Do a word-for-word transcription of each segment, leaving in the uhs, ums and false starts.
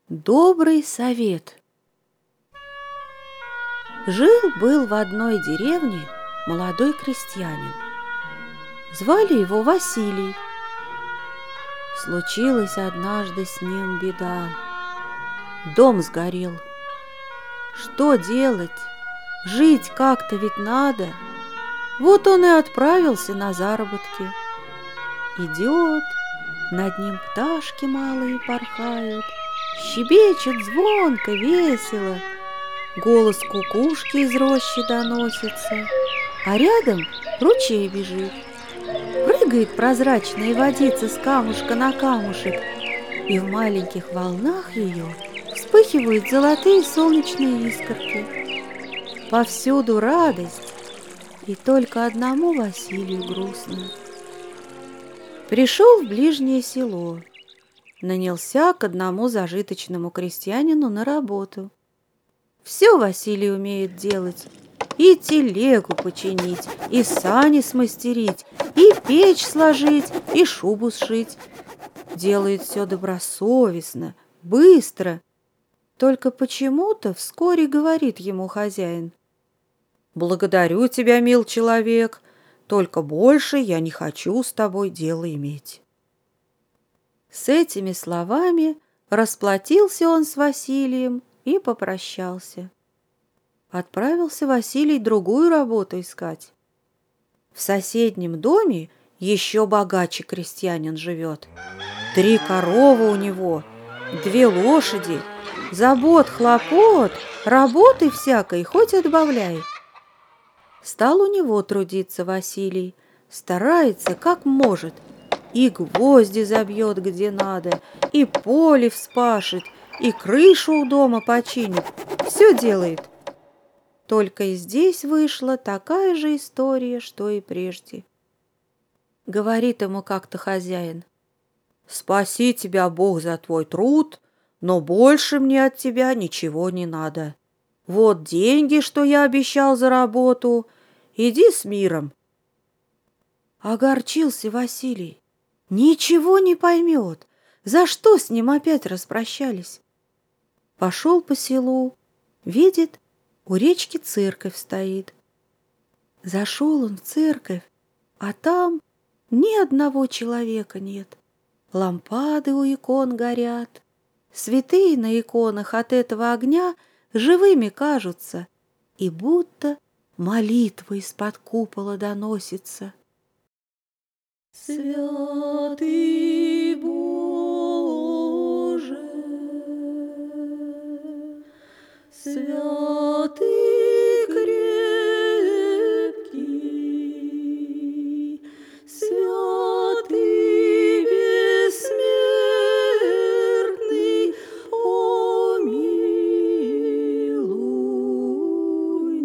Добрый совет. Жил-был в одной деревне молодой крестьянин. Звали его Василий. Случилась однажды с ним беда. Дом сгорел. Что делать? Жить как-то ведь надо. Вот он и отправился на заработки. Идет, над ним пташки малые порхают, щебечет звонко, весело. Голос кукушки из рощи доносится, а рядом ручей бежит. Прыгает прозрачная водица с камушка на камушек, и в маленьких волнах ее вспыхивают золотые солнечные искорки. Повсюду радость, и только одному Василию грустно. Пришел в ближнее село, нанялся к одному зажиточному крестьянину на работу. Все Василий умеет делать: и телегу починить, и сани смастерить, и печь сложить, и шубу сшить. Делает все добросовестно, быстро. Только почему-то вскоре говорит ему хозяин: «Благодарю тебя, мил человек, только больше я не хочу с тобой дело иметь». С этими словами расплатился он с Василием и попрощался. Отправился Василий другую работу искать. В соседнем доме еще богаче крестьянин живет. Три коровы у него, две лошади, забот, хлопот, работы всякой хоть отбавляй. Стал у него трудиться Василий, старается как может, и гвозди забьет где надо, и поле вспашет, и крышу у дома починит, все делает. Только и здесь вышла такая же история, что и прежде. Говорит ему как-то хозяин: «Спаси тебя Бог за твой труд, но больше мне от тебя ничего не надо. Вот деньги, что я обещал за работу, иди с миром». Огорчился Василий, ничего не поймет, за что с ним опять распрощались. Пошел по селу, видит, у речки церковь стоит. Зашел он в церковь, а там ни одного человека нет. Лампады у икон горят. Святые на иконах от этого огня живыми кажутся, и будто молитва из-под купола доносится. Святый Боже, святый крепкий, святый бессмертный, помилуй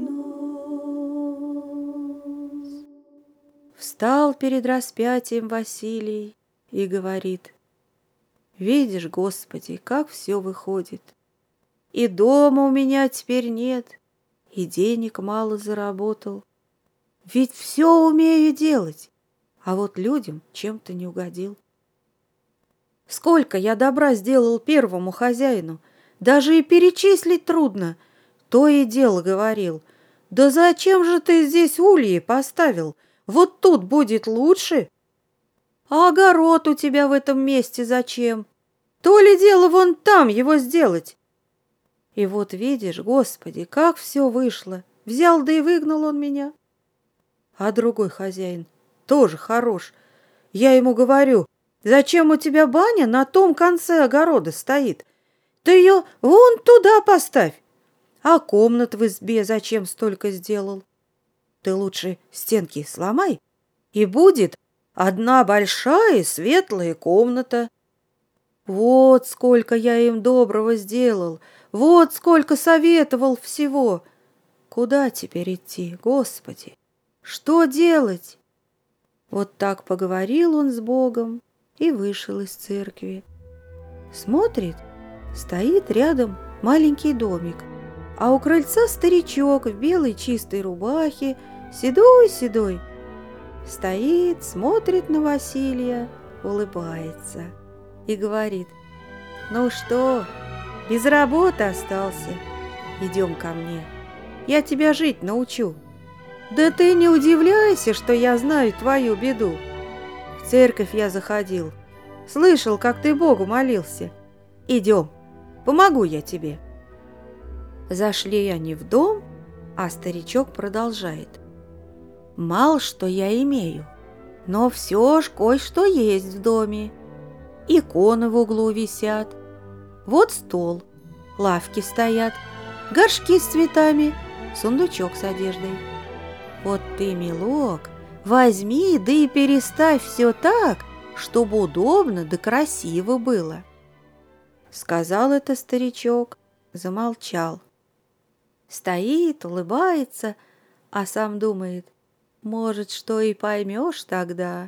нас. Встал перед распятием Василий и говорит: «Видишь, Господи, как все выходит. И дома у меня теперь нет, и денег мало заработал. Ведь все умею делать, а вот людям чем-то не угодил. Сколько я добра сделал первому хозяину, даже и перечислить трудно. То и дело говорил: да зачем же ты здесь ульи поставил? Вот тут будет лучше. А огород у тебя в этом месте зачем? То ли дело вон там его сделать». И вот видишь, Господи, как все вышло. Взял да и выгнал он меня. А другой хозяин тоже хорош. Я ему говорю: зачем у тебя баня на том конце огорода стоит? Ты ее вон туда поставь. А комнат в избе зачем столько сделал? Ты лучше стенки сломай, и будет одна большая светлая комната. Вот сколько я им доброго сделал, вот сколько советовал всего. Куда теперь идти, Господи? Что делать? Вот так поговорил он с Богом и вышел из церкви. Смотрит, стоит рядом маленький домик, а у крыльца старичок в белой чистой рубахе, седой-седой. Стоит, смотрит на Василия, улыбается и говорит: «Ну что, без работы остался. Идем ко мне, я тебя жить научу. Да ты не удивляйся, что я знаю твою беду. В церковь я заходил, слышал, как ты Богу молился. Идем, помогу я тебе. Зашли они в дом, а старичок продолжает. Мало что я имею, но все ж кое-что есть в доме. Иконы в углу висят, вот стол, лавки стоят, горшки с цветами, сундучок с одеждой. Вот ты, милок, возьми, да и переставь все так, чтобы удобно да красиво было. Сказал это старичок, замолчал. Стоит, улыбается, а сам думает, может, что и поймешь тогда.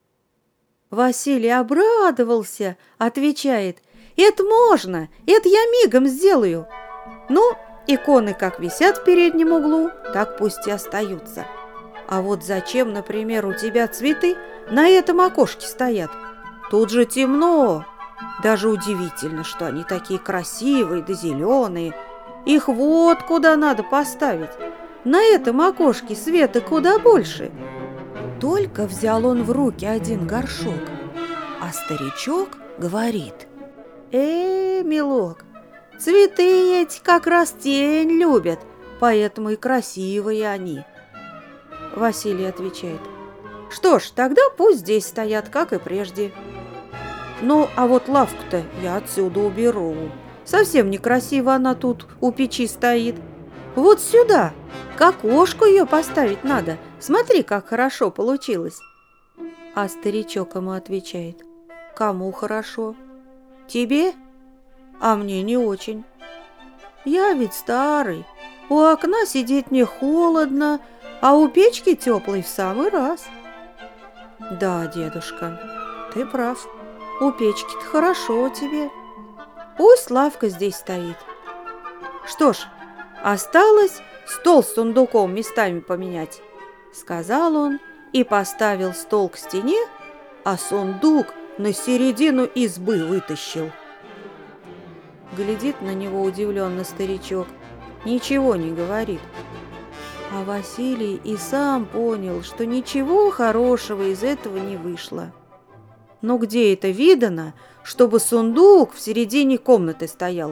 Василий обрадовался, отвечает, это можно, это я мигом сделаю. Ну, иконы как висят в переднем углу, так пусть и остаются. А вот зачем, например, у тебя цветы на этом окошке стоят? Тут же темно. Даже удивительно, что они такие красивые да зеленые. Их вот куда надо поставить. На этом окошке света куда больше. Только взял он в руки один горшок, а старичок говорит: «Э, милок, цветы эти как раз тень любят, поэтому и красивые они». Василий отвечает: «Что ж, тогда пусть здесь стоят, как и прежде». «Ну, а вот лавку-то я отсюда уберу. Совсем некрасиво она тут у печи стоит. Вот сюда, к окошку ее поставить надо. Смотри, как хорошо получилось». А старичок ему отвечает: «Кому хорошо? Тебе? А мне не очень. Я ведь старый, у окна сидеть мне холодно, а у печки теплый в самый раз». «Да, дедушка, ты прав, у печки-то хорошо тебе. Пусть лавка здесь стоит. Что ж, осталось стол с сундуком местами поменять», — сказал он и поставил стол к стене, а сундук на середину избы вытащил. Глядит на него удивленно старичок, ничего не говорит. А Василий и сам понял, что ничего хорошего из этого не вышло. Но где это видано, чтобы сундук в середине комнаты стоял?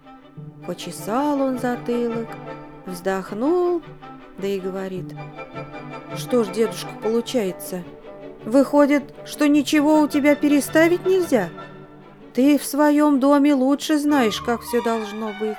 Почесал он затылок, вздохнул, да и говорит: «Что ж, дедушка, получается? Выходит, что ничего у тебя переставить нельзя? Ты в своем доме лучше знаешь, как все должно быть».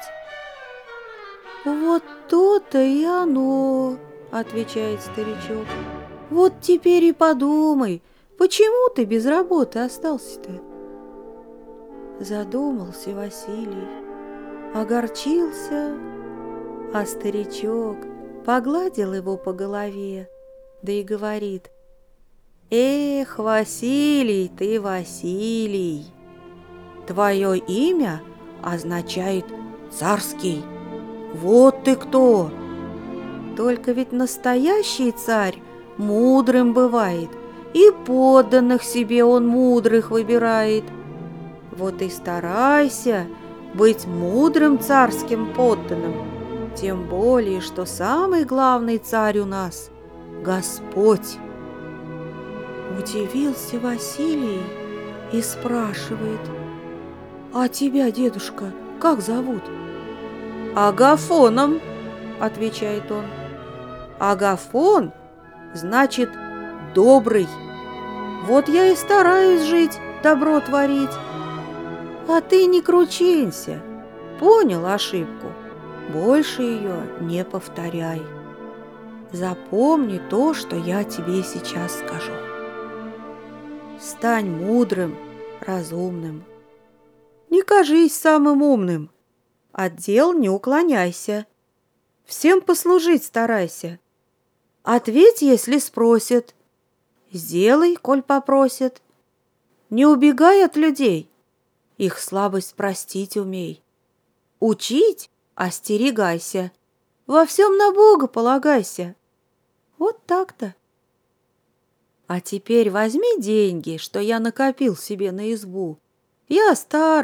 «Вот то-то и оно», — отвечает старичок. «Вот теперь и подумай, почему ты без работы остался-то?» Задумался Василий, огорчился, а старичок погладил его по голове, да и говорит: «Эх, Василий ты, Василий, твое имя означает царский. Вот ты кто! Только ведь настоящий царь мудрым бывает, и подданных себе он мудрых выбирает. Вот и старайся быть мудрым царским подданным, тем более, что самый главный царь у нас — Господь». Удивился Василий и спрашивает: «А тебя, дедушка, как зовут?» «Агафоном», — отвечает он. «Агафон значит добрый. Вот я и стараюсь жить, добро творить. А ты не кручинься, понял ошибку, больше ее не повторяй. Запомни то, что я тебе сейчас скажу. Стань мудрым, разумным. Не кажись самым умным, от дел не уклоняйся. Всем послужить старайся. Ответь, если спросят. Сделай, коль попросят. Не убегай от людей. Их слабость простить умей. Учить остерегайся. Во всем на Бога полагайся». Вот так-то. А теперь возьми деньги, что я накопил себе на избу. Я старый,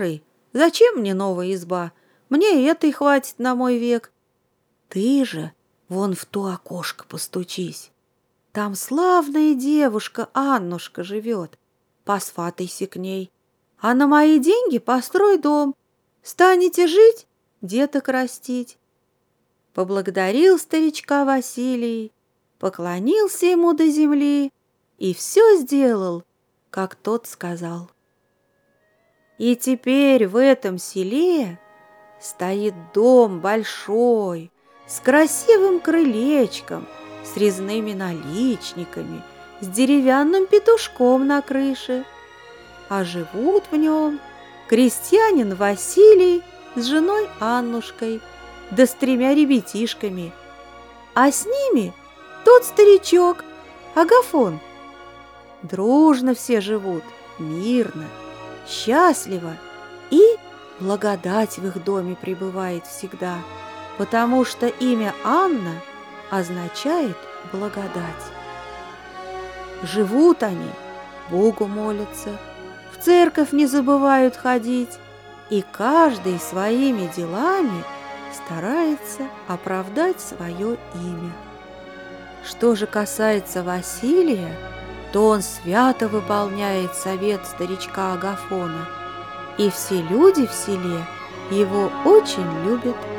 Зачем мне новая изба? Мне этой хватит на мой век. Ты же вон в то окошко постучись. Там славная девушка Аннушка живет. Посватайся к ней. А на мои деньги построй дом. Станете жить, деток растить. Поблагодарил старичка Василий, поклонился ему до земли и все сделал, как тот сказал. И теперь в этом селе стоит дом большой, с красивым крылечком, с резными наличниками, с деревянным петушком на крыше. А живут в нем крестьянин Василий с женой Аннушкой, да с тремя ребятишками, а с ними тот старичок Агафон. Дружно все живут, мирно, счастливо, и благодать в их доме пребывает всегда, потому что имя Анна означает благодать. Живут они, Богу молятся, в церковь не забывают ходить, и каждый своими делами старается оправдать свое имя. Что же касается Василия, то он свято выполняет совет старичка Агафона, и все люди в селе его очень любят